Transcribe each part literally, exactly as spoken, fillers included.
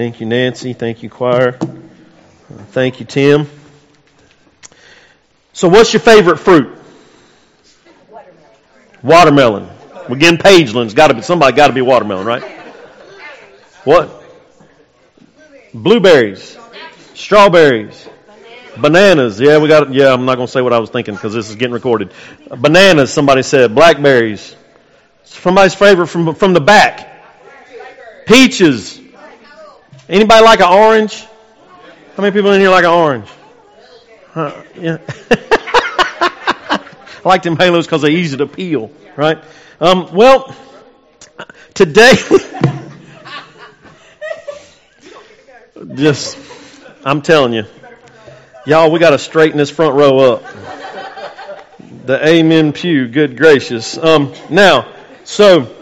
Thank you, Nancy. Thank you, choir. Thank you, Tim. So what's your favorite fruit? Watermelon. Watermelon. We're getting Pageland's. Got to be somebody. Got to be watermelon, right? What? Blueberries. Strawberries. Bananas. Yeah, we got. Yeah, I'm not going to say what I was thinking because this is getting recorded. Bananas. Somebody said. Blackberries. Somebody's favorite from from the back. Peaches. Anybody like an orange? How many people in here like an orange? Huh, yeah. I like them halos because they're easy to peel, right? Um, well, today, just, I'm telling you, y'all, we got to straighten this front row up. The amen pew, good gracious. Um, now, so,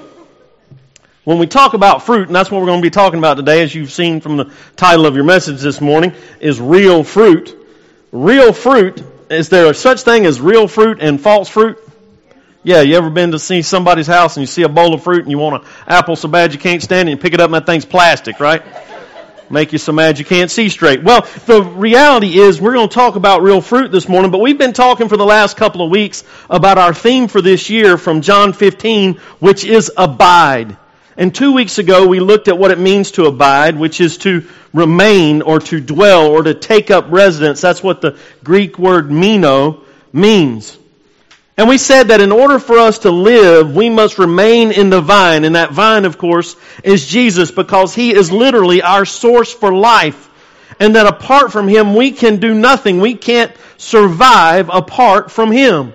when we talk about fruit, and that's what we're going to be talking about today, as you've seen from the title of your message this morning, is real fruit. Real fruit, is there such thing as real fruit and false fruit? Yeah, you ever been to see somebody's house and you see a bowl of fruit and you want an apple so bad you can't stand it and you pick it up and that thing's plastic, right? Make you so mad you can't see straight. Well, the reality is we're going to talk about real fruit this morning, but we've been talking for the last couple of weeks about our theme for this year from John fifteen, which is abide. And two weeks ago, we looked at what it means to abide, which is to remain or to dwell or to take up residence. That's what the Greek word meno means. And we said that in order for us to live, we must remain in the vine. And that vine, of course, is Jesus, because He is literally our source for life. And that apart from Him, we can do nothing. We can't survive apart from Him.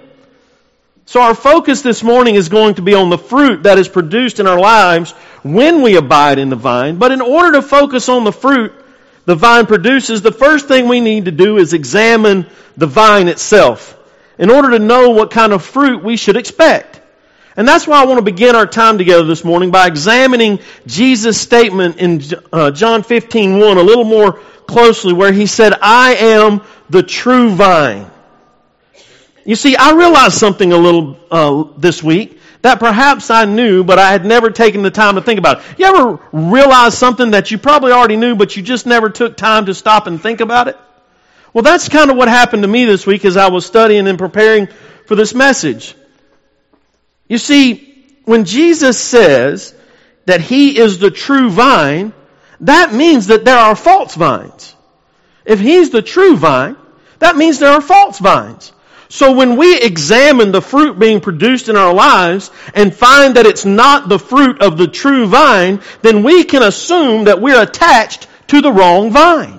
So our focus this morning is going to be on the fruit that is produced in our lives when we abide in the vine. But in order to focus on the fruit the vine produces, the first thing we need to do is examine the vine itself in order to know what kind of fruit we should expect. And that's why I want to begin our time together this morning by examining Jesus' statement in uh, John fifteen one a little more closely, where He said, "I am the true vine." You see, I realized something a little uh, this week that perhaps I knew, but I had never taken the time to think about it. You ever realize something that you probably already knew, but you just never took time to stop and think about it? Well, that's kind of what happened to me this week as I was studying and preparing for this message. You see, when Jesus says that He is the true vine, that means that there are false vines. If He's the true vine, that means there are false vines. So when we examine the fruit being produced in our lives and find that it's not the fruit of the true vine, then we can assume that we're attached to the wrong vine.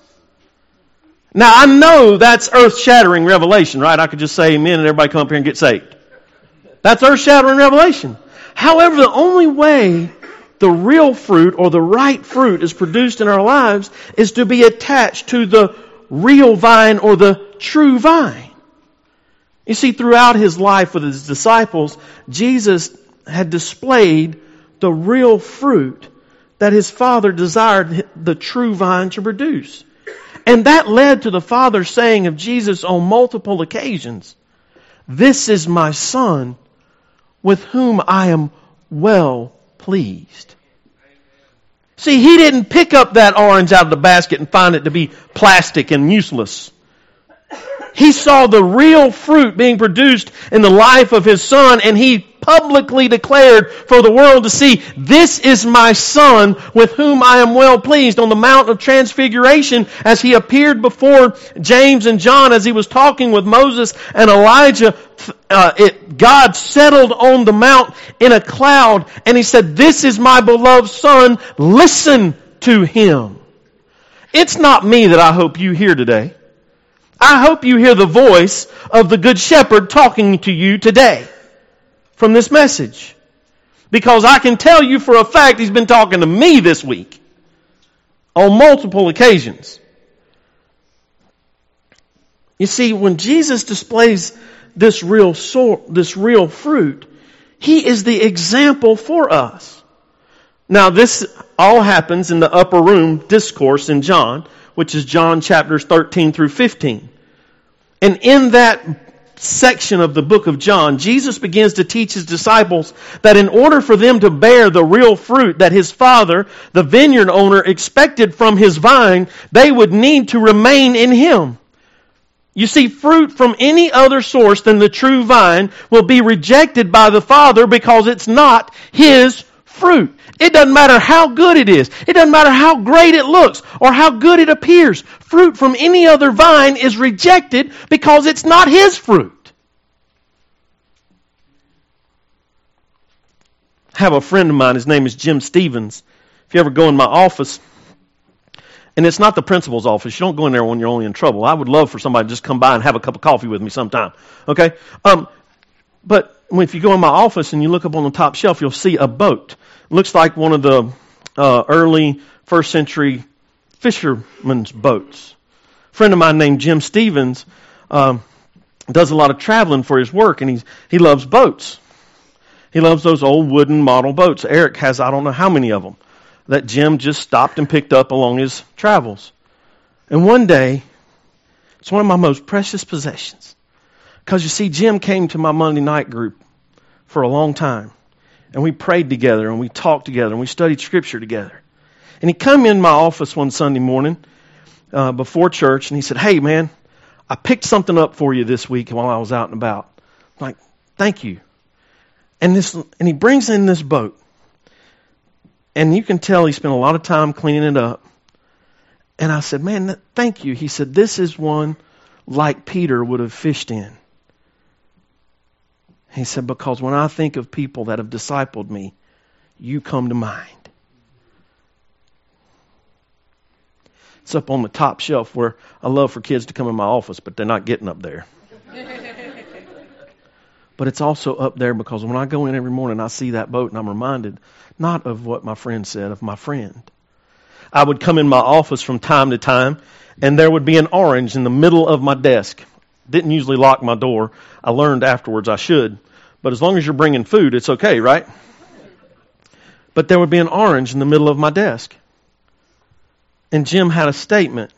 Now, I know that's earth-shattering revelation, right? I could just say amen and everybody come up here and get saved. That's earth-shattering revelation. However, the only way the real fruit or the right fruit is produced in our lives is to be attached to the real vine or the true vine. You see, throughout His life with His disciples, Jesus had displayed the real fruit that His Father desired the true vine to produce. And that led to the Father saying of Jesus on multiple occasions, "This is my Son, with whom I am well pleased." See, He didn't pick up that orange out of the basket and find it to be plastic and useless. He saw the real fruit being produced in the life of His Son, and He publicly declared for the world to see, "This is my Son with whom I am well pleased," on the Mount of Transfiguration as He appeared before James and John as He was talking with Moses and Elijah. Uh, it, God settled on the mount in a cloud, and He said, "This is my beloved Son, listen to Him." It's not me that I hope you hear today. I hope you hear the voice of the Good Shepherd talking to you today from this message. Because I can tell you for a fact He's been talking to me this week on multiple occasions. You see, when Jesus displays this real sor- this real fruit, He is the example for us. Now, this all happens in the upper room discourse in John, which is John chapters thirteen through fifteen. And in that section of the book of John, Jesus begins to teach his disciples that in order for them to bear the real fruit that his Father, the vineyard owner, expected from his vine, they would need to remain in him. You see, fruit from any other source than the true vine will be rejected by the Father because it's not his fruit. It doesn't matter how good it is. It doesn't matter how great it looks or how good it appears. Fruit from any other vine is rejected because it's not his fruit. I have a friend of mine. His name is Jim Stevens. If you ever go in my office, and it's not the principal's office. You don't go in there when you're only in trouble. I would love for somebody to just come by and have a cup of coffee with me sometime. Okay? Um, but if you go in my office and you look up on the top shelf, you'll see a boat. It looks like one of the uh, early first century fishermen's boats. A friend of mine named Jim Stevens um, does a lot of traveling for his work, and he's, he loves boats. He loves those old wooden model boats. Eric has I don't know how many of them that Jim just stopped and picked up along his travels. And one day, it's one of my most precious possessions. Because you see, Jim came to my Monday night group for a long time. And we prayed together, and we talked together, and we studied Scripture together. And he came in my office one Sunday morning uh, before church, and he said, "Hey, man, I picked something up for you this week while I was out and about." I'm like, "Thank you." And this, and he brings in this boat. And you can tell he spent a lot of time cleaning it up. And I said, "Man, thank you." He said, "This is one like Peter would have fished in." He said, "Because when I think of people that have discipled me, you come to mind." It's up on the top shelf where I love for kids to come in my office, but they're not getting up there. But it's also up there because when I go in every morning, I see that boat and I'm reminded not of what my friend said, of my friend. I would come in my office from time to time and there would be an orange in the middle of my desk. Didn't usually lock my door. I learned afterwards I should. But as long as you're bringing food, it's okay, right? But there would be an orange in the middle of my desk. And Jim had a statement.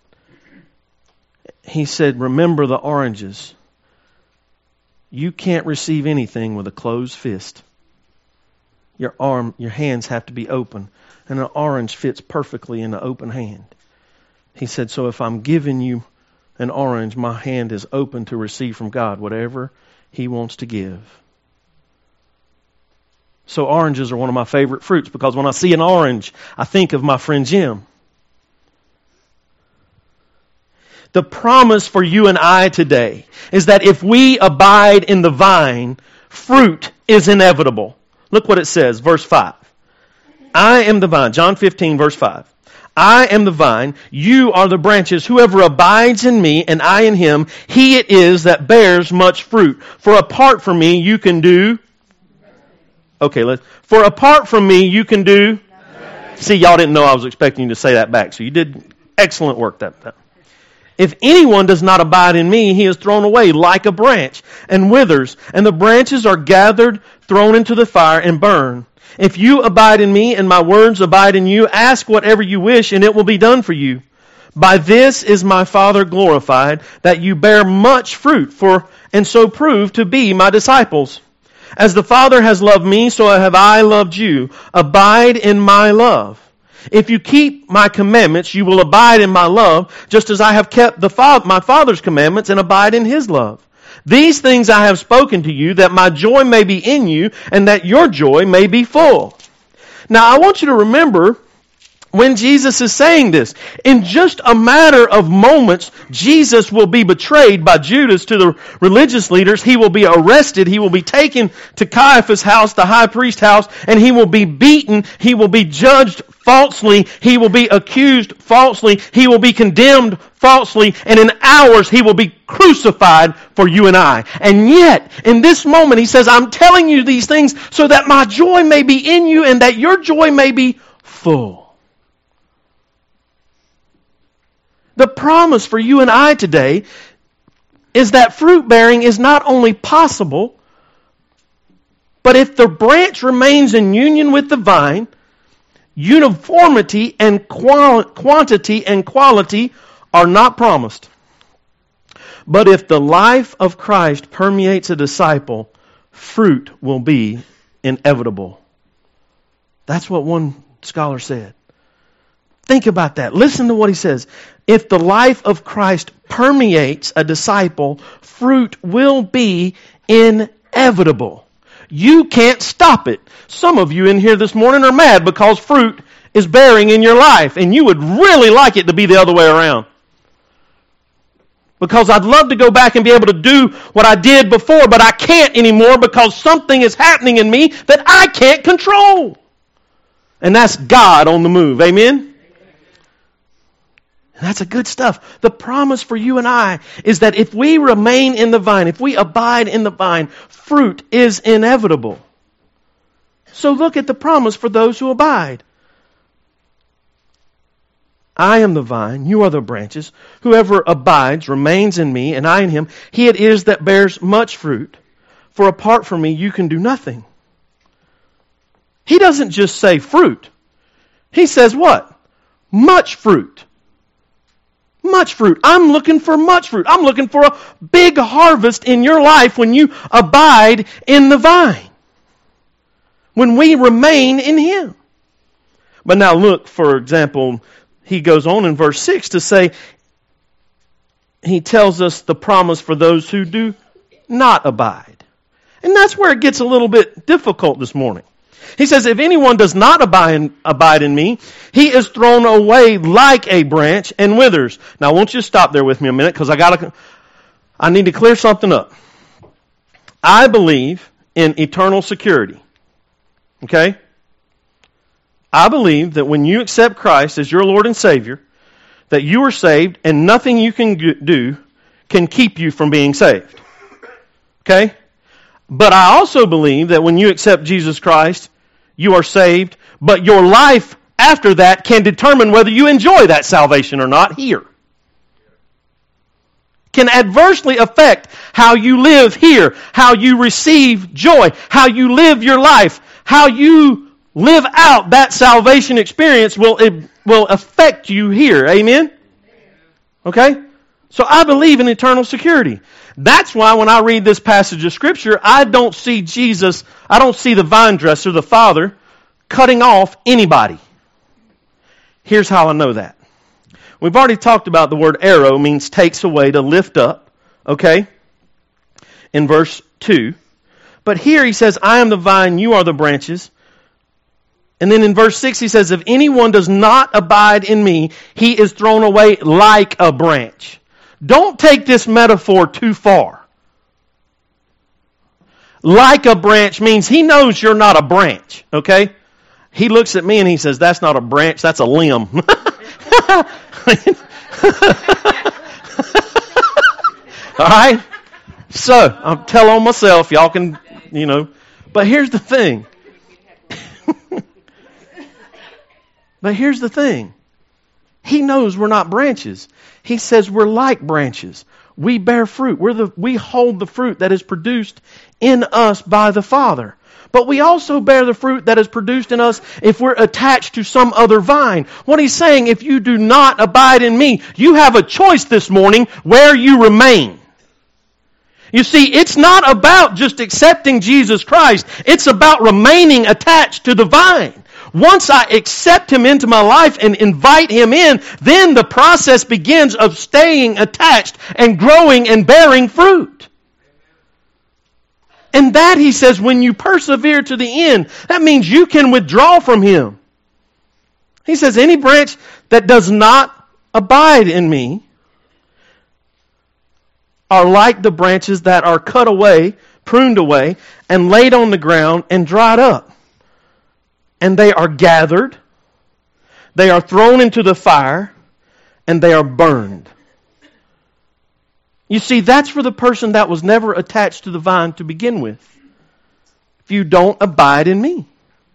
He said, "Remember the oranges. You can't receive anything with a closed fist. Your arm, your hands have to be open. And an orange fits perfectly in an open hand." He said, "So if I'm giving you an orange, my hand is open to receive from God whatever He wants to give." So oranges are one of my favorite fruits because when I see an orange, I think of my friend Jim. The promise for you and I today is that if we abide in the vine, fruit is inevitable. Look what it says, verse five. "I am the vine," John fifteen, verse five. "I am the vine, you are the branches. Whoever abides in me and I in him, he it is that bears much fruit. For apart from me, you can do..." Okay, let's... For apart from me, you can do... See, y'all didn't know I was expecting you to say that back, so you did excellent work that time. "If anyone does not abide in me, he is thrown away like a branch and withers, and the branches are gathered, thrown into the fire, and burned. If you abide in me and my words abide in you, ask whatever you wish, and it will be done for you. By this is my Father glorified, that you bear much fruit, for and so prove to be my disciples. As the Father has loved me, so have I loved you. Abide in my love. If you keep my commandments, you will abide in my love, just as I have kept the fa- my Father's commandments and abide in His love. These things I have spoken to you, that my joy may be in you, and that your joy may be full." Now, I want you to remember when Jesus is saying this. In just a matter of moments, Jesus will be betrayed by Judas to the religious leaders. He will be arrested. He will be taken to Caiaphas' house, the high priest's house, and he will be beaten. He will be judged falsely. He will be accused falsely. He will be condemned falsely. And in hours, he will be crucified for you and I. And yet, in this moment, he says, "I'm telling you these things so that my joy may be in you and that your joy may be full." The promise for you and I today is that fruit bearing is not only possible, but if the branch remains in union with the vine, uniformity and qual- quantity and quality are not promised. But if the life of Christ permeates a disciple, fruit will be inevitable. That's what one scholar said. Think about that. Listen to what he says. If the life of Christ permeates a disciple, fruit will be inevitable. You can't stop it. Some of you in here this morning are mad because fruit is bearing in your life, and you would really like it to be the other way around. Because I'd love to go back and be able to do what I did before, but I can't anymore because something is happening in me that I can't control. And that's God on the move. Amen? And that's a good stuff. The promise for you and I is that if we remain in the vine, if we abide in the vine, fruit is inevitable. So look at the promise for those who abide. I am the vine, you are the branches. Whoever abides, remains in me, and I in him, he it is that bears much fruit. For apart from me, you can do nothing. He doesn't just say fruit. He says what? Much fruit. Much fruit. I'm looking for much fruit. I'm looking for a big harvest in your life when you abide in the vine. When we remain in him. But now look, for example, he goes on in verse six to say, he tells us the promise for those who do not abide. And that's where it gets a little bit difficult this morning. He says, if anyone does not abide in, abide in me, he is thrown away like a branch and withers. Now, I want you to stop there with me a minute because I gotta, I need to clear something up. I believe in eternal security. Okay? I believe that when you accept Christ as your Lord and Savior, that you are saved and nothing you can do can keep you from being saved. Okay? But I also believe that when you accept Jesus Christ, you are saved, but your life after that can determine whether you enjoy that salvation or not here. Can adversely affect how you live here, how you receive joy, how you live your life, how you live out that salvation experience will, it will affect you here. Amen? Okay? So I believe in eternal security. That's why when I read this passage of Scripture, I don't see Jesus, I don't see the vine dresser, the Father, cutting off anybody. Here's how I know that. We've already talked about the word arrow means takes away, to lift up. Okay? In verse two. But here he says, I am the vine, you are the branches. And then in verse six he says, if anyone does not abide in me, he is thrown away like a branch. Don't take this metaphor too far. Like a branch means he knows you're not a branch, okay? He looks at me and he says, that's not a branch, that's a limb. All right? So, I'm telling on myself, y'all can, you know. But here's the thing. But here's the thing. He knows we're not branches. He says we're like branches. We bear fruit. We're the, we hold the fruit that is produced in us by the Father. But we also bear the fruit that is produced in us if we're attached to some other vine. What he's saying, if you do not abide in me, you have a choice this morning where you remain. You see, it's not about just accepting Jesus Christ. It's about remaining attached to the vine. Once I accept Him into my life and invite Him in, then the process begins of staying attached and growing and bearing fruit. And that, he says, when you persevere to the end, that means you can withdraw from Him. He says, any branch that does not abide in me are like the branches that are cut away, pruned away, and laid on the ground and dried up. And they are gathered, they are thrown into the fire, and they are burned. You see, that's for the person that was never attached to the vine to begin with. If you don't abide in me.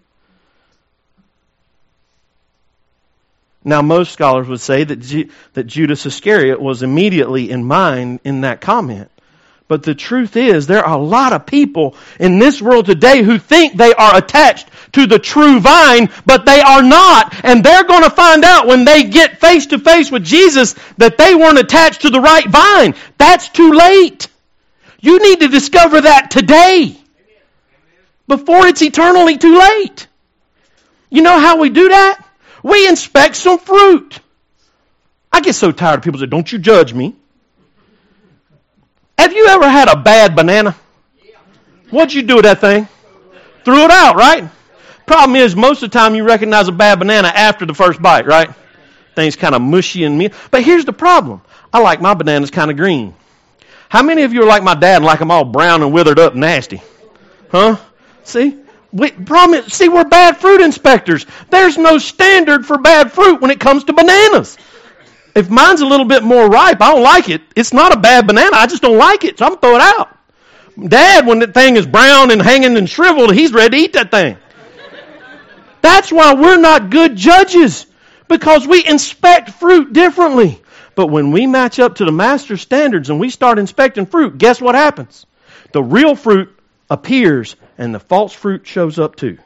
Now, most scholars would say that G- that Judas Iscariot was immediately in mind in that comment. But the truth is, there are a lot of people in this world today who think they are attached to the true vine, but they are not. And they're going to find out when they get face to face with Jesus that they weren't attached to the right vine. That's too late. You need to discover that today, before it's eternally too late. You know how we do that? We inspect some fruit. I get so tired of people saying, "Don't you judge me." Have you ever had a bad banana? What'd you do with that thing? Threw it out, right? Problem is, most of the time you recognize a bad banana after the first bite, right? Things kind of mushy and meal. But here's the problem. I like my bananas kind of green. How many of you are like my dad and like them all brown and withered up and nasty? Huh? See? We, problem is, see, we're bad fruit inspectors. There's no standard for bad fruit when it comes to bananas. If mine's a little bit more ripe, I don't like it. It's not a bad banana. I just don't like it, so I'm going to throw it out. Dad, when the thing is brown and hanging and shriveled, he's ready to eat that thing. That's why we're not good judges, because we inspect fruit differently. But when we match up to the master's standards and we start inspecting fruit, guess what happens? The real fruit appears and the false fruit shows up too.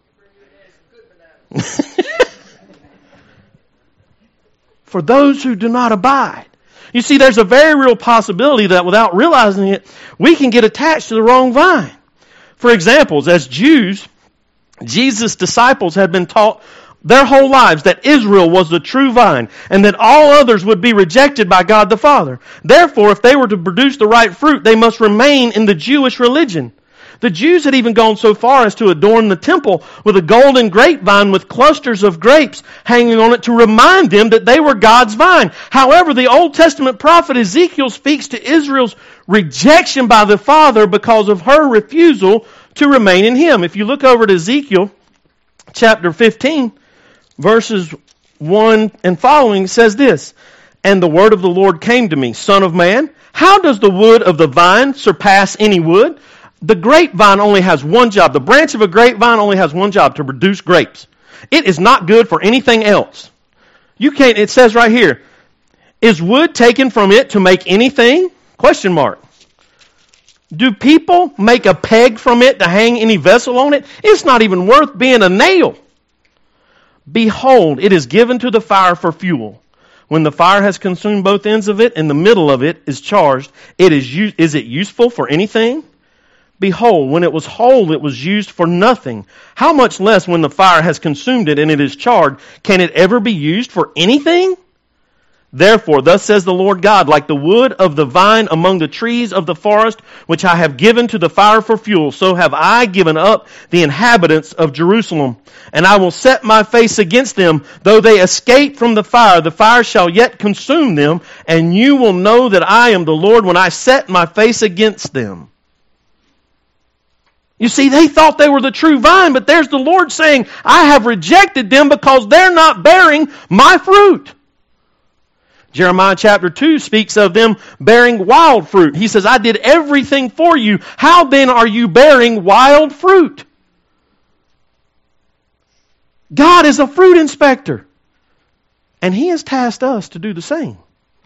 For those who do not abide. You see, there's a very real possibility that without realizing it, we can get attached to the wrong vine. For examples, as Jews, Jesus' disciples had been taught their whole lives that Israel was the true vine and that all others would be rejected by God the Father. Therefore, if they were to produce the right fruit, they must remain in the Jewish religion. The Jews had even gone so far as to adorn the temple with a golden grapevine with clusters of grapes hanging on it to remind them that they were God's vine. However, the Old Testament prophet Ezekiel speaks to Israel's rejection by the Father because of her refusal to remain in Him. If you look over to Ezekiel chapter fifteen, verses one and following, it says this, "And the word of the Lord came to me, Son of man, how does the wood of the vine surpass any wood? The grapevine only has one job. The branch of a grapevine only has one job, to produce grapes. It is not good for anything else." You can't, it says right here, "Is wood taken from it to make anything?" Question mark. Do people make a peg from it to hang any vessel on it? It's not even worth being a nail. "Behold, it is given to the fire for fuel. When the fire has consumed both ends of it and the middle of it is charged, it is, is it useful for anything? Behold, when it was whole, it was used for nothing. How much less when the fire has consumed it and it is charred, can it ever be used for anything? Therefore, thus says the Lord God, like the wood of the vine among the trees of the forest, which I have given to the fire for fuel, so have I given up the inhabitants of Jerusalem. And I will set my face against them. Though they escape from the fire, the fire shall yet consume them, and you will know that I am the Lord when I set my face against them." You see, they thought they were the true vine, but there's the Lord saying, I have rejected them because they're not bearing my fruit. Jeremiah chapter two speaks of them bearing wild fruit. He says, I did everything for you. How then are you bearing wild fruit? God is a fruit inspector. And He has tasked us to do the same.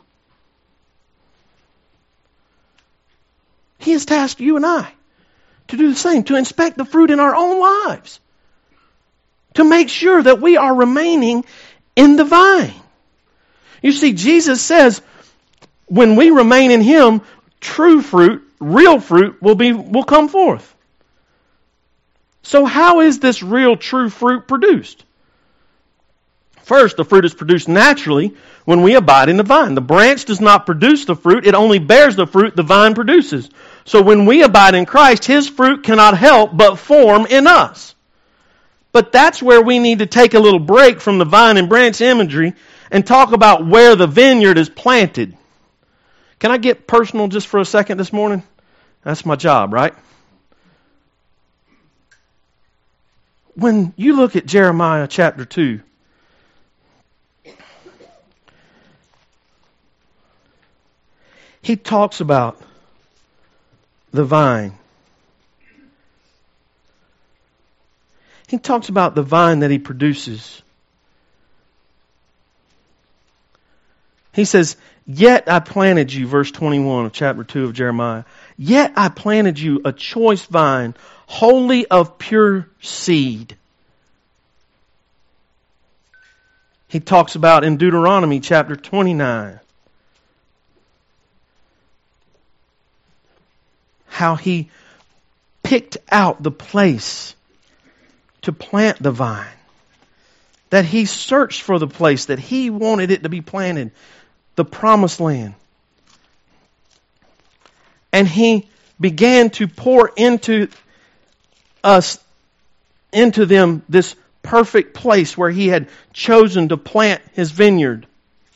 He has tasked you and I to do the same, to inspect the fruit in our own lives, to make sure that we are remaining in the vine. You see, Jesus says, when we remain in Him, true fruit, real fruit will be will come forth. So how is this real true fruit produced? First, the fruit is produced naturally when we abide in the vine. The branch does not produce the fruit, it only bears the fruit the vine produces. So when we abide in Christ, His fruit cannot help but form in us. But that's where we need to take a little break from the vine and branch imagery and talk about where the vineyard is planted. Can I get personal just for a second this morning? That's my job, right? When you look at Jeremiah chapter two, he talks about the vine. He talks about the vine that He produces. He says, yet I planted you, verse twenty-one of chapter two of Jeremiah. Yet I planted you a choice vine, wholly of pure seed. He talks about in Deuteronomy chapter twenty-nine how he picked out the place to plant the vine. That he searched for the place that he wanted it to be planted, the promised land. And he began to pour into us, into them, this perfect place where he had chosen to plant his vineyard,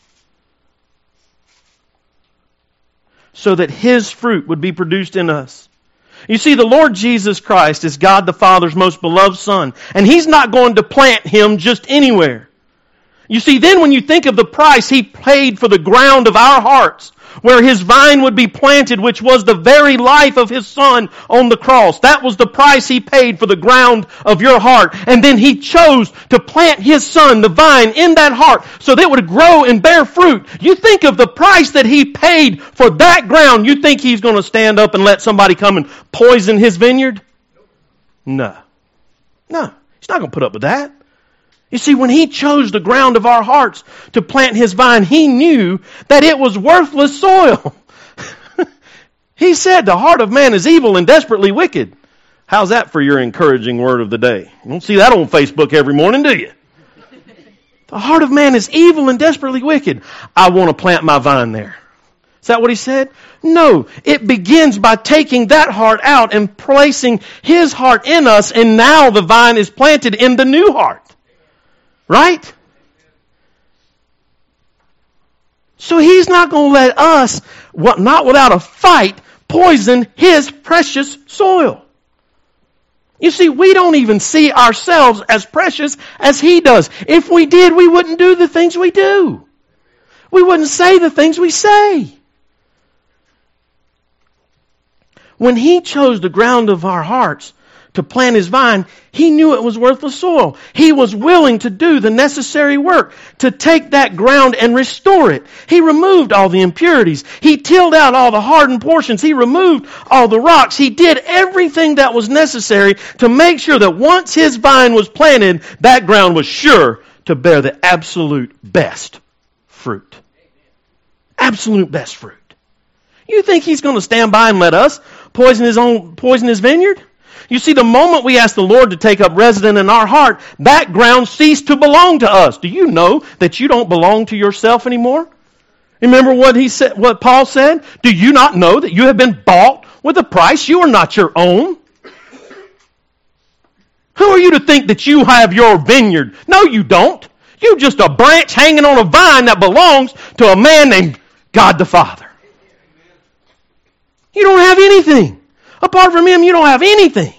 so that his fruit would be produced in us. You see, the Lord Jesus Christ is God the Father's most beloved Son, and He's not going to plant Him just anywhere. You see, then when you think of the price He paid for the ground of our hearts, where His vine would be planted, which was the very life of His Son on the cross. That was the price He paid for the ground of your heart. And then He chose to plant His Son, the vine, in that heart so that it would grow and bear fruit. You think of the price that He paid for that ground. You think He's going to stand up and let somebody come and poison His vineyard? No. No. He's not going to put up with that. You see, when He chose the ground of our hearts to plant His vine, He knew that it was worthless soil. He said, the heart of man is evil and desperately wicked. How's that for your encouraging word of the day? You don't see that on Facebook every morning, do you? The heart of man is evil and desperately wicked. I want to plant my vine there. Is that what He said? No. It begins by taking that heart out and placing His heart in us, and now the vine is planted in the new heart. Right? So He's not going to let us, not without a fight, poison His precious soil. You see, we don't even see ourselves as precious as He does. If we did, we wouldn't do the things we do. We wouldn't say the things we say. When He chose the ground of our hearts to plant His vine, He knew it was worthless soil. He was willing to do the necessary work to take that ground and restore it. He removed all the impurities. He tilled out all the hardened portions. He removed all the rocks. He did everything that was necessary to make sure that once His vine was planted, that ground was sure to bear the absolute best fruit. Absolute best fruit. You think He's going to stand by and let us poison His own, poison His vineyard? You see, the moment we ask the Lord to take up residence in our heart, that ground ceased to belong to us. Do you know that you don't belong to yourself anymore? Remember what he said, what Paul said? Do you not know that you have been bought with a price? You are not your own. Who are you to think that you have your vineyard? No, you don't. You're just a branch hanging on a vine that belongs to a man named God the Father. You don't have anything. Apart from Him, you don't have anything.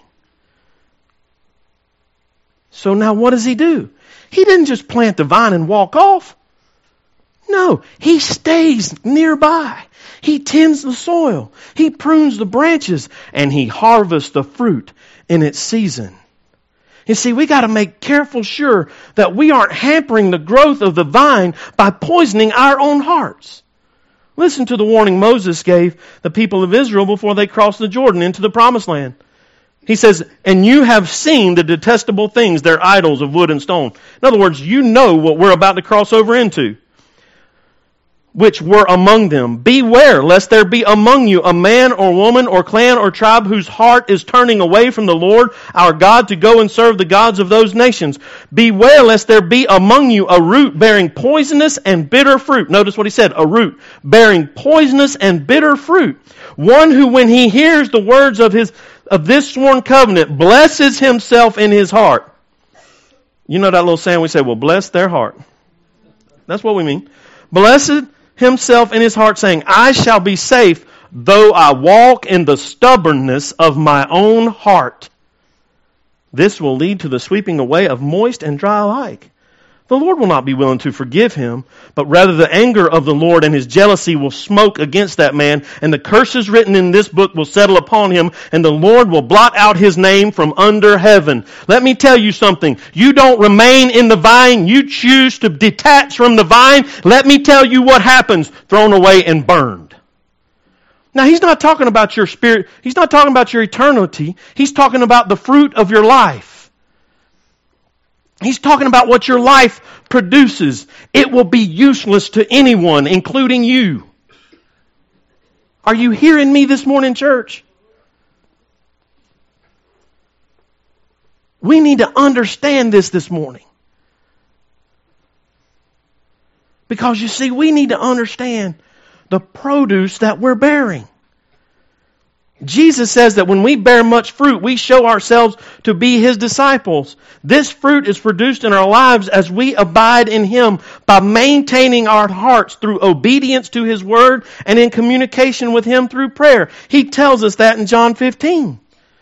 So now what does He do? He didn't just plant the vine and walk off. No, He stays nearby. He tends the soil. He prunes the branches, and He harvests the fruit in its season. You see, we got to make careful sure that we aren't hampering the growth of the vine by poisoning our own hearts. Listen to the warning Moses gave the people of Israel before they crossed the Jordan into the promised land. He says, and you have seen the detestable things, their idols of wood and stone. In other words, you know what we're about to cross over into, which were among them. Beware, lest there be among you a man or woman or clan or tribe whose heart is turning away from the Lord our God to go and serve the gods of those nations. Beware, lest there be among you a root bearing poisonous and bitter fruit. Notice what he said, a root bearing poisonous and bitter fruit. One who, when he hears the words of his of this sworn covenant, blesses himself in his heart. You know that little saying we say, well, bless their heart. That's what we mean. Blessed himself in his heart, saying, I shall be safe, though I walk in the stubbornness of my own heart. This will lead to the sweeping away of moist and dry alike. the Lord will not be willing to forgive him, but rather the anger of the Lord and his jealousy will smoke against that man, and the curses written in this book will settle upon him, and the Lord will blot out his name from under heaven. Let me tell you something. You don't remain in the vine. You choose to detach from the vine. Let me tell you what happens. Thrown away and burned. Now, he's not talking about your spirit. He's not talking about your eternity. He's talking about the fruit of your life. He's talking about what your life produces. It will be useless to anyone, including you. Are you hearing me this morning, church? We need to understand this this morning. Because you see, we need to understand the produce that we're bearing. Jesus says that when we bear much fruit, we show ourselves to be His disciples. This fruit is produced in our lives as we abide in Him by maintaining our hearts through obedience to His Word and in communication with Him through prayer. He tells us that in John fifteen.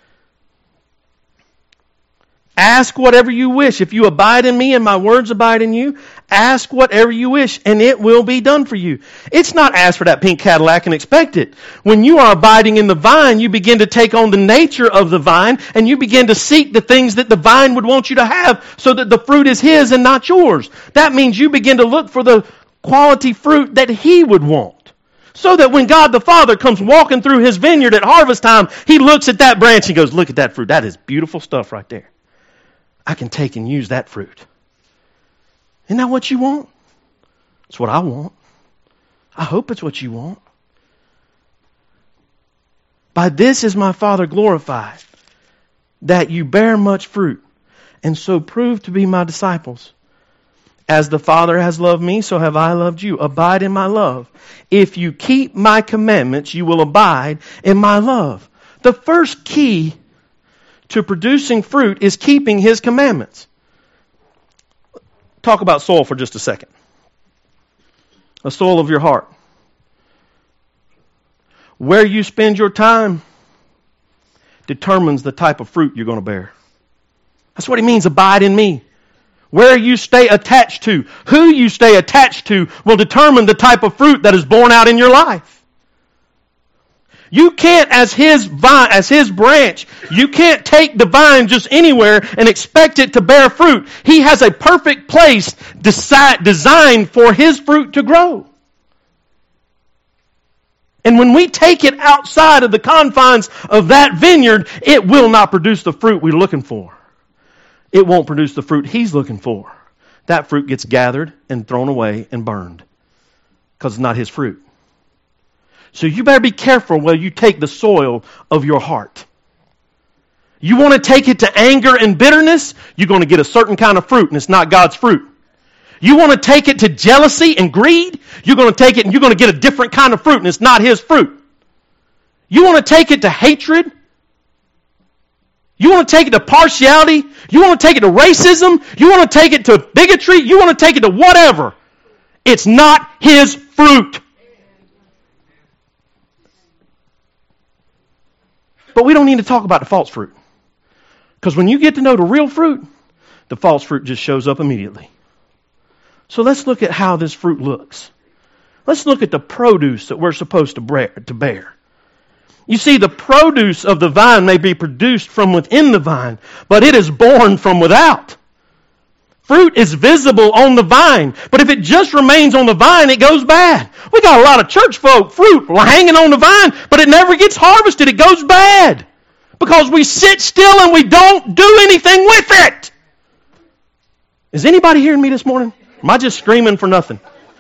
Ask whatever you wish. If you abide in me and my words abide in you, ask whatever you wish and it will be done for you. It's not ask for that pink Cadillac and expect it. When you are abiding in the vine, you begin to take on the nature of the vine and you begin to seek the things that the vine would want you to have so that the fruit is His and not yours. That means you begin to look for the quality fruit that He would want. So that when God the Father comes walking through His vineyard at harvest time, He looks at that branch and goes, look at that fruit. That is beautiful stuff right there. I can take and use that fruit. Isn't that what you want? It's what I want. I hope it's what you want. By this is my Father glorified, that you bear much fruit, and so prove to be my disciples. As the Father has loved me, so have I loved you. Abide in my love. If you keep my commandments, you will abide in my love. The first key to producing fruit is keeping His commandments. Talk about soil for just a second. The soil of your heart. Where you spend your time determines the type of fruit you're going to bear. That's what He means, abide in me. Where you stay attached to, who you stay attached to will determine the type of fruit that is born out in your life. You can't, as His vine, as His branch, you can't take the vine just anywhere and expect it to bear fruit. He has a perfect place desi- designed for His fruit to grow. And when we take it outside of the confines of that vineyard, it will not produce the fruit we're looking for. It won't produce the fruit He's looking for. That fruit gets gathered and thrown away and burned because it's not His fruit. So you better be careful where you take the soil of your heart. You want to take it to anger and bitterness, you're going to get a certain kind of fruit, and it's not God's fruit. You want to take it to jealousy and greed, you're going to take it and you're going to get a different kind of fruit, and it's not His fruit. You want to take it to hatred, you want to take it to partiality, you want to take it to racism, you want to take it to bigotry, you want to take it to whatever. It's not His fruit. But we don't need to talk about the false fruit. Because when you get to know the real fruit, the false fruit just shows up immediately. So let's look at how this fruit looks. Let's look at the produce that we're supposed to bear. You see, the produce of the vine may be produced from within the vine, but it is born from without. Fruit is visible on the vine, but if it just remains on the vine, it goes bad. We got a lot of church folk, fruit hanging on the vine, but it never gets harvested. It goes bad because we sit still and we don't do anything with it. Is anybody hearing me this morning? Am I just screaming for nothing?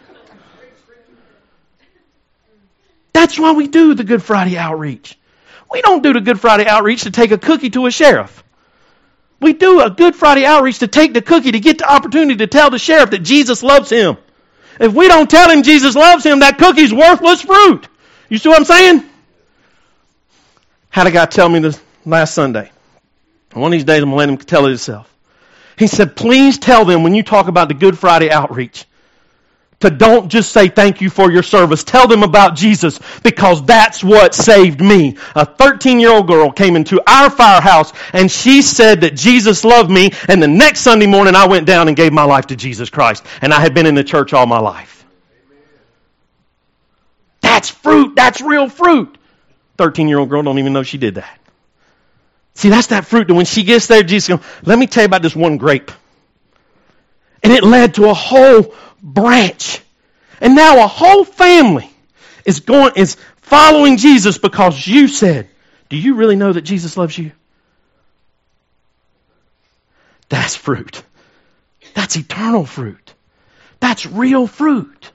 That's why we do the Good Friday outreach. We don't do the Good Friday outreach to take a cookie to a sheriff. We do a Good Friday outreach to take the cookie to get the opportunity to tell the sheriff that Jesus loves him. If we don't tell him Jesus loves him, that cookie's worthless fruit. You see what I'm saying? Had a guy tell me this last Sunday. One of these days I'm going to let him tell it himself. He said, please tell them when you talk about the Good Friday outreach, to don't just say thank you for your service. Tell them about Jesus, because that's what saved me. A thirteen-year-old girl came into our firehouse and she said that Jesus loved me, and the next Sunday morning I went down and gave my life to Jesus Christ. And I had been in the church all my life. That's fruit. That's real fruit. thirteen-year-old girl don't even know she did that. See, that's that fruit that when she gets there, Jesus goes, let me tell you about this one grape. And it led to a whole branch. And now a whole family is going is following Jesus because you said, do you really know that Jesus loves you? That's fruit. That's eternal fruit. That's real fruit.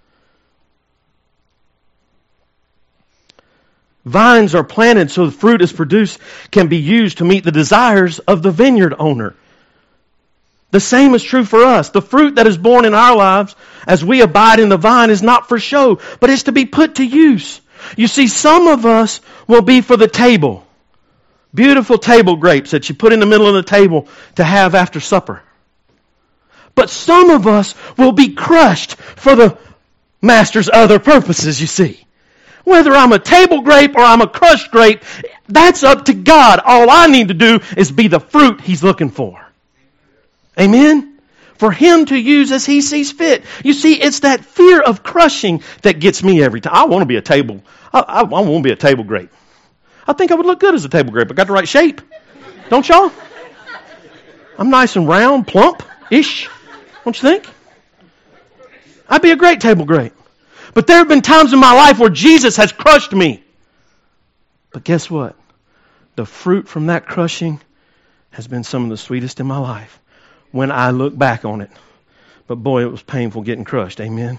Vines are planted so the fruit is produced can be used to meet the desires of the vineyard owner. The same is true for us. The fruit that is born in our lives as we abide in the vine is not for show, but it's to be put to use. You see, some of us will be for the table. Beautiful table grapes that you put in the middle of the table to have after supper. But some of us will be crushed for the master's other purposes, you see. Whether I'm a table grape or I'm a crushed grape, that's up to God. All I need to do is be the fruit He's looking for. Amen? For Him to use as He sees fit. You see, it's that fear of crushing that gets me every time. I want to be a table. I, I, I want to be a table grape. I think I would look good as a table grape. I got the right shape. Don't y'all? I'm nice and round, plump-ish. Don't you think? I'd be a great table grape. But there have been times in my life where Jesus has crushed me. But guess what? The fruit from that crushing has been some of the sweetest in my life when I look back on it. But boy, it was painful getting crushed. Amen?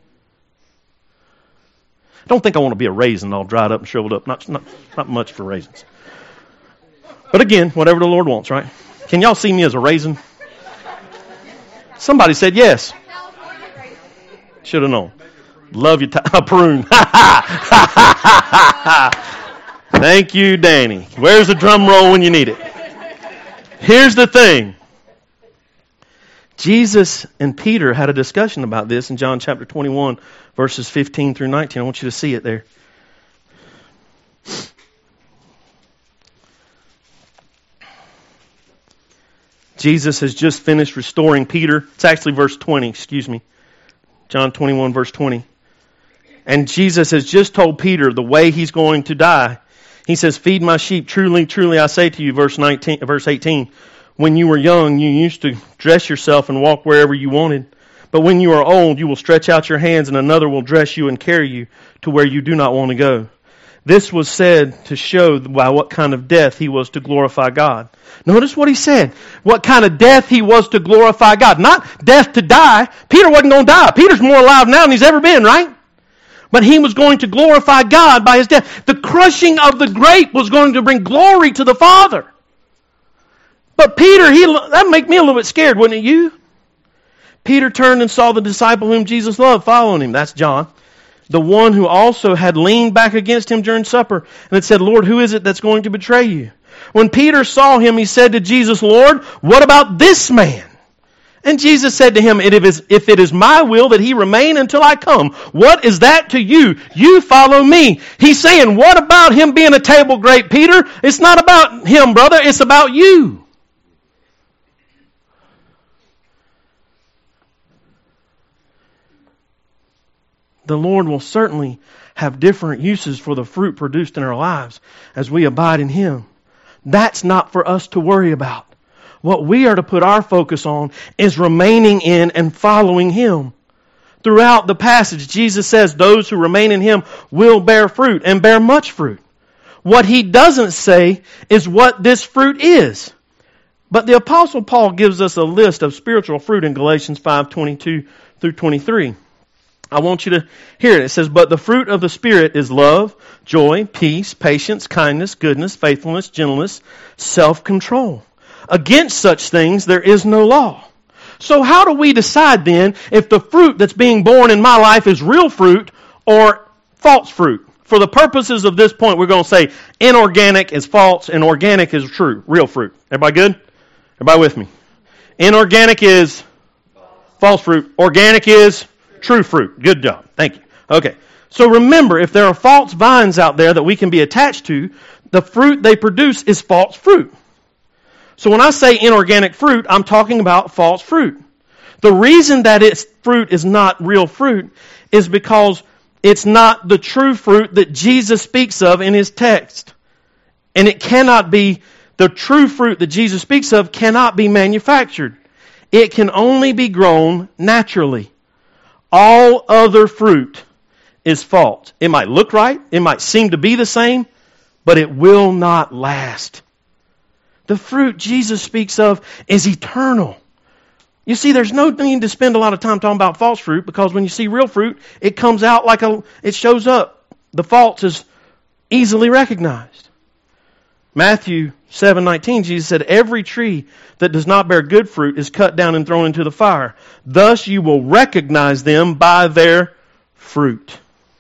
I don't think I want to be a raisin all dried up and shriveled up. Not, not, not much for raisins. But again, whatever the Lord wants, right? Can y'all see me as a raisin? Somebody said yes. Should have known. Love you, t- a prune. Thank you, Danny. Where's the drum roll when you need it? Here's the thing. Jesus and Peter had a discussion about this in John chapter twenty-one, verses fifteen through nineteen. I want you to see it there. Jesus has just finished restoring Peter. It's actually verse twenty, excuse me. John twenty-one, verse twenty. And Jesus has just told Peter the way he's going to die. He says, feed my sheep. Truly, truly, I say to you, verse nineteen, verse eighteen, when you were young, you used to dress yourself and walk wherever you wanted. But when you are old, you will stretch out your hands and another will dress you and carry you to where you do not want to go. This was said to show by what kind of death he was to glorify God. Notice what he said. What kind of death he was to glorify God. Not death to die. Peter wasn't going to die. Peter's more alive now than he's ever been, right? But he was going to glorify God by his death. The crushing of the grape was going to bring glory to the Father. But Peter, he that'd make me a little bit scared, wouldn't it you? Peter turned and saw the disciple whom Jesus loved following him. That's John. The one who also had leaned back against him during supper and had said, Lord, who is it that's going to betray you? When Peter saw him, he said to Jesus, Lord, what about this man? And Jesus said to him, if it is my will that he remain until I come, what is that to you? You follow me. He's saying, what about him being a table grape, Peter? It's not about him, brother. It's about you. The Lord will certainly have different uses for the fruit produced in our lives as we abide in Him. That's not for us to worry about. What we are to put our focus on is remaining in and following Him. Throughout the passage, Jesus says those who remain in Him will bear fruit and bear much fruit. What He doesn't say is what this fruit is. But the Apostle Paul gives us a list of spiritual fruit in Galatians five twenty-two through twenty-three. I want you to hear it. It says, but the fruit of the Spirit is love, joy, peace, patience, kindness, goodness, faithfulness, gentleness, self-control. Against such things there is no law. So how do we decide then if the fruit that's being born in my life is real fruit or false fruit? For the purposes of this point, we're going to say inorganic is false and organic is true, real fruit. Everybody good? Everybody with me? Inorganic is false fruit. Organic is true fruit. Good job. Thank you. Okay. So remember, if there are false vines out there that we can be attached to, the fruit they produce is false fruit. So when I say inorganic fruit, I'm talking about false fruit. The reason that its fruit is not real fruit is because it's not the true fruit that Jesus speaks of in His text. And it cannot be, the true fruit that Jesus speaks of cannot be manufactured. It can only be grown naturally. All other fruit is false. It might look right, it might seem to be the same, but it will not last. The fruit Jesus speaks of is eternal. You see, there's no need to spend a lot of time talking about false fruit, because when you see real fruit, it comes out like a, it shows up. The false is easily recognized. Matthew seven nineteen, Jesus said, every tree that does not bear good fruit is cut down and thrown into the fire. Thus you will recognize them by their fruit.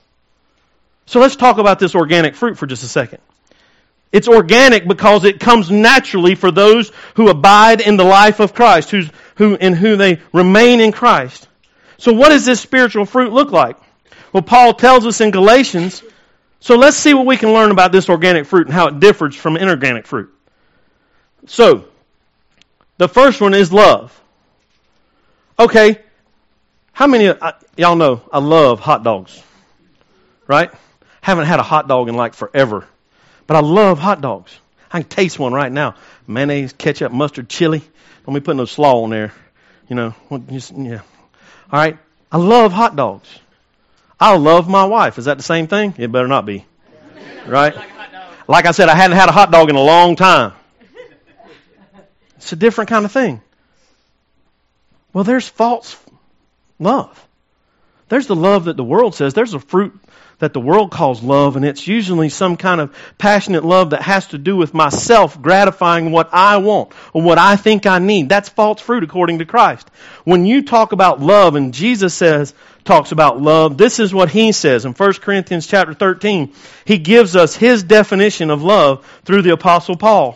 So let's talk about this organic fruit for just a second. It's organic because it comes naturally for those who abide in the life of Christ, who's, who in who they remain in Christ. So what does this spiritual fruit look like? Well, Paul tells us in Galatians. So let's see what we can learn about this organic fruit and how it differs from inorganic fruit. So, the first one is love. Okay, how many of y'all know I love hot dogs? Right? Haven't had a hot dog in like forever. But I love hot dogs. I can taste one right now. Mayonnaise, ketchup, mustard, chili. Don't be putting no slaw on there. You know, just, yeah. All right. I love hot dogs. I love my wife. Is that the same thing? It better not be. Right? Like I said, I hadn't had a hot dog in a long time. It's a different kind of thing. Well, there's false love. There's the love that the world says. There's a fruit that the world calls love, and it's usually some kind of passionate love that has to do with myself gratifying what I want or what I think I need. That's false fruit according to Christ. When you talk about love, and Jesus says, talks about love, this is what He says in First Corinthians chapter thirteen. He gives us His definition of love through the Apostle Paul.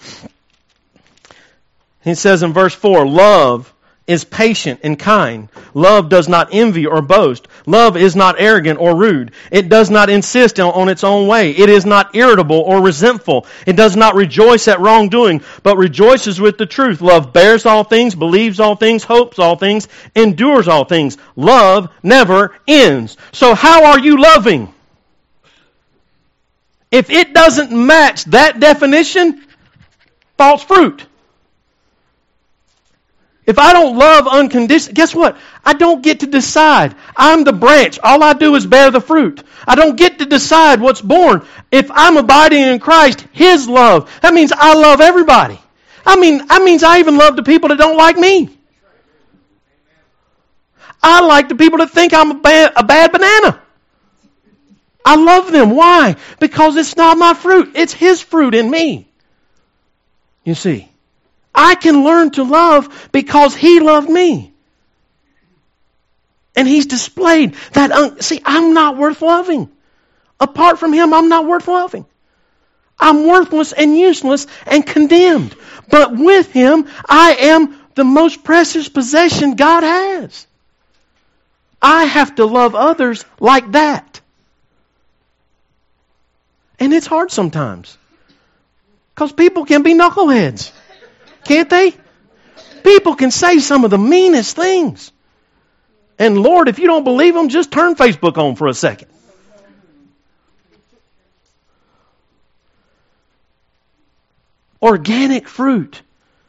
He says in verse four, love is patient and kind. Love does not envy or boast. Love is not arrogant or rude. It does not insist on its own way. It is not irritable or resentful. It does not rejoice at wrongdoing, but rejoices with the truth. Love bears all things, believes all things, hopes all things, endures all things. Love never ends. So how are you loving? If it doesn't match that definition, false fruit. If I don't love unconditionally, guess what? I don't get to decide. I'm the branch. All I do is bear the fruit. I don't get to decide what's born. If I'm abiding in Christ, His love, that means I love everybody. I mean, that means I even love the people that don't like me. I like the people that think I'm a bad, a bad banana. I love them. Why? Because it's not my fruit. It's His fruit in me. You see. I can learn to love because He loved me. And He's displayed that. Un- See, I'm not worth loving. Apart from Him, I'm not worth loving. I'm worthless and useless and condemned. But with Him, I am the most precious possession God has. I have to love others like that. And it's hard sometimes. Because people can be knuckleheads. Can't they? People can say some of the meanest things. And Lord, if you don't believe them, just turn Facebook on for a second. Organic fruit.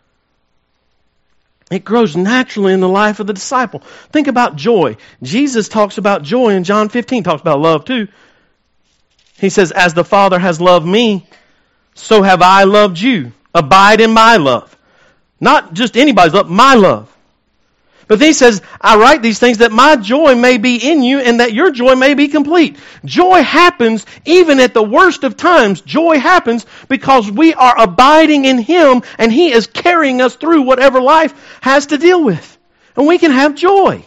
It grows naturally in the life of the disciple. Think about joy. Jesus talks about joy in John fifteen. Talks about love too. He says, as the Father has loved me, so have I loved you. Abide in my love. Not just anybody's love, my love. But then he says, I write these things that my joy may be in you and that your joy may be complete. Joy happens even at the worst of times. Joy happens because we are abiding in Him and He is carrying us through whatever life has to deal with. And we can have joy.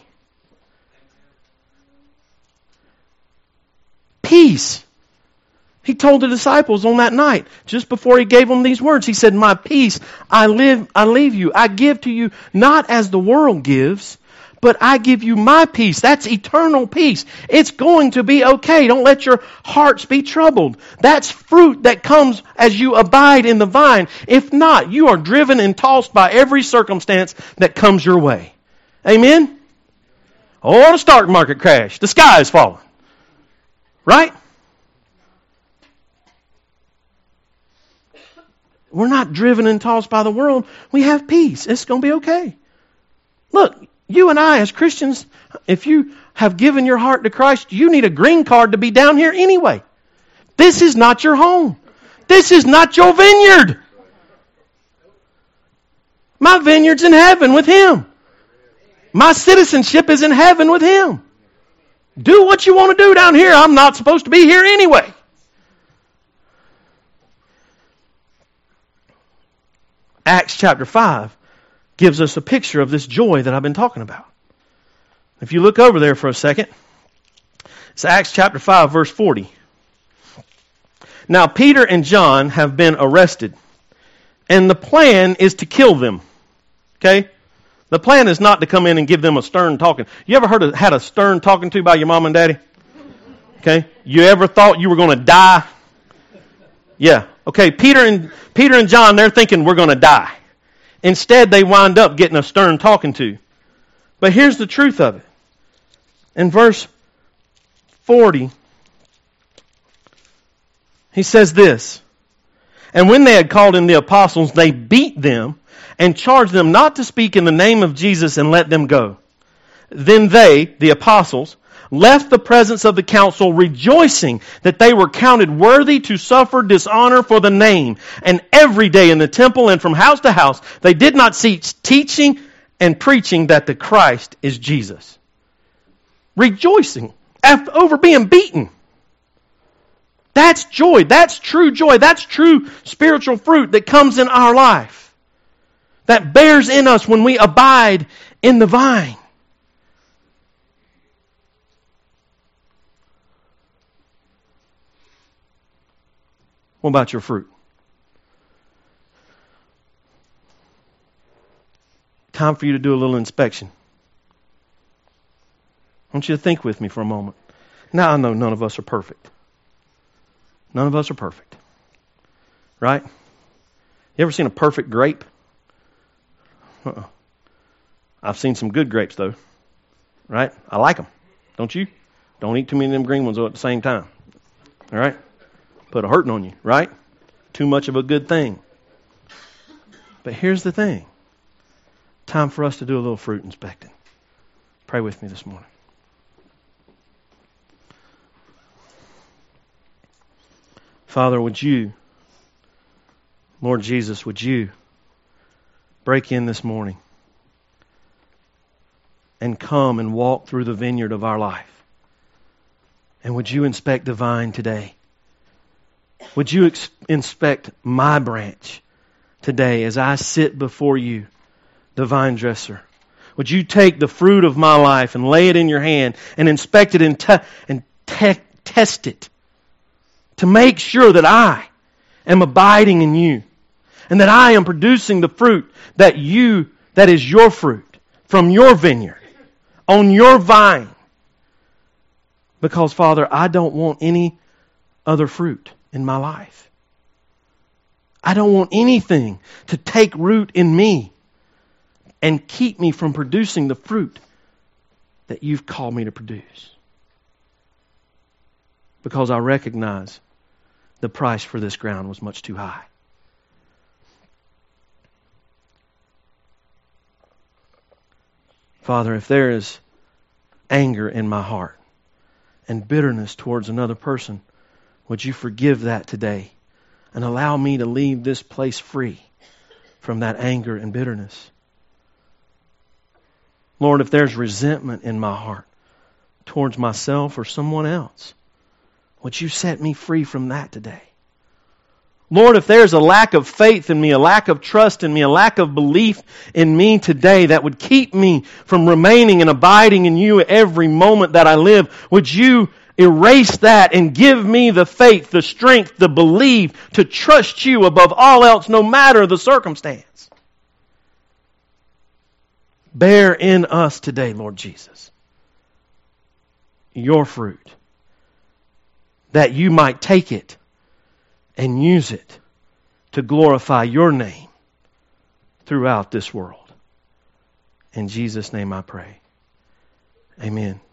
Peace. He told the disciples on that night, just before He gave them these words, He said, my peace I live, I leave you. I give to you not as the world gives, but I give you my peace. That's eternal peace. It's going to be okay. Don't let your hearts be troubled. That's fruit that comes as you abide in the vine. If not, you are driven and tossed by every circumstance that comes your way. Amen? Oh, the stock market crash. The sky is falling. Right? We're not driven and tossed by the world. We have peace. It's going to be okay. Look, you and I as Christians, if you have given your heart to Christ, you need a green card to be down here anyway. This is not your home. This is not your vineyard. My vineyard's in heaven with Him. My citizenship is in heaven with Him. Do what you want to do down here. I'm not supposed to be here anyway. Acts chapter five gives us a picture of this joy that I've been talking about. If you look over there for a second, it's Acts chapter five, verse forty. Now Peter and John have been arrested, and the plan is to kill them. Okay? The plan is not to come in and give them a stern talking. You ever heard of, had a stern talking to by your mom and daddy? Okay? You ever thought you were going to die? Yeah. Okay, Peter and Peter and John, they're thinking we're going to die. Instead, they wind up getting a stern talking to. But here's the truth of it. In verse forty, he says this, "And when they had called in the apostles, they beat them and charged them not to speak in the name of Jesus and let them go. Then they, the apostles, left the presence of the council rejoicing that they were counted worthy to suffer dishonor for the name. And every day in the temple and from house to house, they did not cease teaching and preaching that the Christ is Jesus." Rejoicing after, over being beaten. That's joy. That's true joy. That's true spiritual fruit that comes in our life. That bears in us when we abide in the vine. What about your fruit? Time for you to do a little inspection. I want you to think with me for a moment. Now I know none of us are perfect. None of us are perfect. Right? You ever seen a perfect grape? Uh-uh. I've seen some good grapes though. Right? I like them. Don't you? Don't eat too many of them green ones at the same time. All right? Put a hurting on you, right? Too much of a good thing. But here's the thing. Time for us to do a little fruit inspecting. Pray with me this morning. Father, would you, Lord Jesus, would you break in this morning and come and walk through the vineyard of our life? And would you inspect the vine today? Would you ex- inspect my branch today as I sit before you, the vine dresser? Would you take the fruit of my life and lay it in your hand and inspect it and, te- and te- test it to make sure that I am abiding in you and that I am producing the fruit that you, that is your fruit from your vineyard, on your vine? Because, Father, I don't want any other fruit in my life. I don't want anything to take root in me and keep me from producing the fruit that you've called me to produce. Because I recognize the price for this ground was much too high. Father, if there is anger in my heart and bitterness towards another person, would you forgive that today and allow me to leave this place free from that anger and bitterness? Lord, if there's resentment in my heart towards myself or someone else, would you set me free from that today? Lord, if there's a lack of faith in me, a lack of trust in me, a lack of belief in me today that would keep me from remaining and abiding in you every moment that I live, would you erase that and give me the faith, the strength, the belief to trust you above all else, no matter the circumstance? Bear in us today, Lord Jesus, your fruit, that you might take it and use it to glorify your name throughout this world. In Jesus' name I pray. Amen.